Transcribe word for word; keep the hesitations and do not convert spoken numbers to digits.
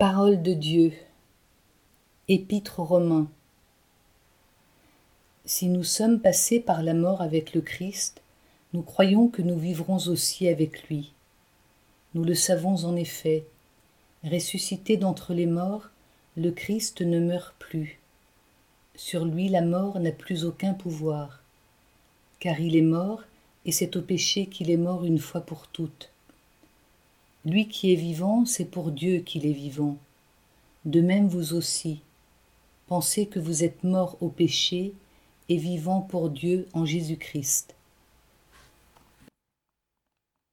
Parole de Dieu. Épître aux Romains. Si nous sommes passés par la mort avec le Christ, nous croyons que nous vivrons aussi avec lui. Nous le savons en effet, ressuscité d'entre les morts, le Christ ne meurt plus. Sur lui la mort n'a plus aucun pouvoir, car il est mort, et c'est au péché qu'il est mort une fois pour toutes. Lui qui est vivant, c'est pour Dieu qu'il est vivant. De même vous aussi, pensez que vous êtes morts au péché et vivants pour Dieu en Jésus-Christ.